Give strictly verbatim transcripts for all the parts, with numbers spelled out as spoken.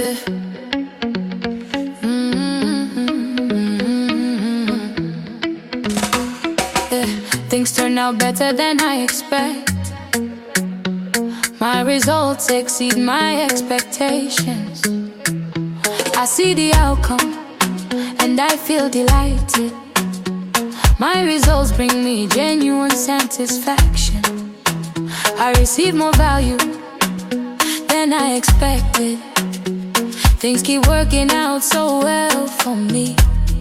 yeah. Things turn out better than I expect. My results exceed my expectations. I see the outcome and I feel delighted. My results bring me genuine satisfaction. I receive more value than I expected. Things keep working out so well for me.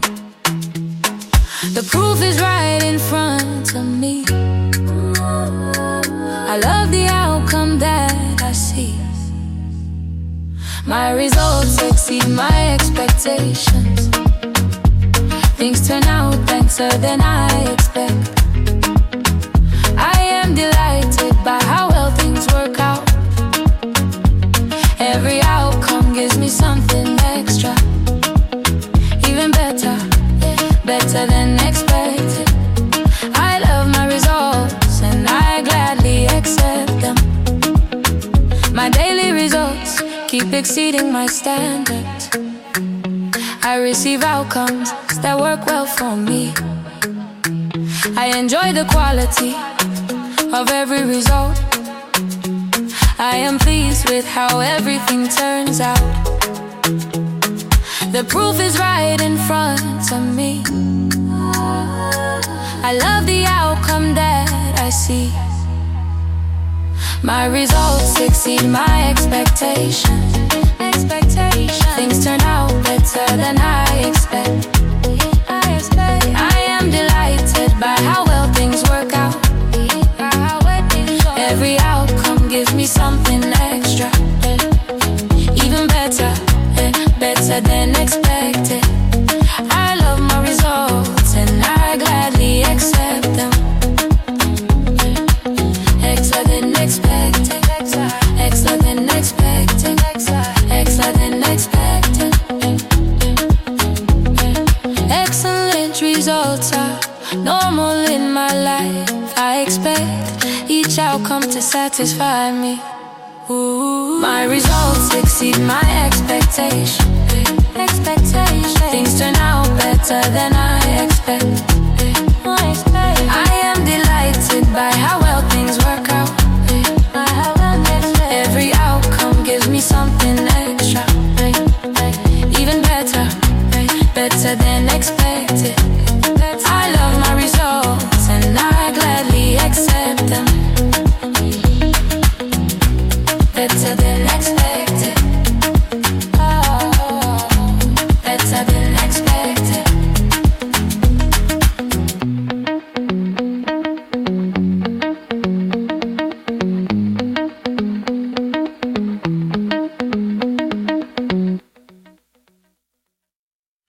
The proof is right in front of me. I love the outcome that I see. My results exceed my expectations. Things turn out better than I expect. I am delighted by how well things work out. Every outcome gives me something extra. Even better, better than expected. I love my results and I gladly accept them. My daily results keep exceeding my standards. I receive outcomes that work well for me. I enjoy the quality of every result. I am pleased with how everything turns out. The proof is right in front of me. I love the outcome that I see. My results exceed my expectations. Things turn out better than I expect. I am delighted by how well things work out. Every outcome gives me something extra. Even better, better than expected. I love my results and I gladly accept them. Extra than expected. Extra than expected. Extra than expected. Excellent results are normal in my life. I expect each outcome to satisfy me. Ooh. My results exceed my expectations. Things turn out better than I expect. I am delighted by how well things work out. Every outcome gives me something extra. Even better, better than expected. I love my results and I gladly accept them. Better than expected.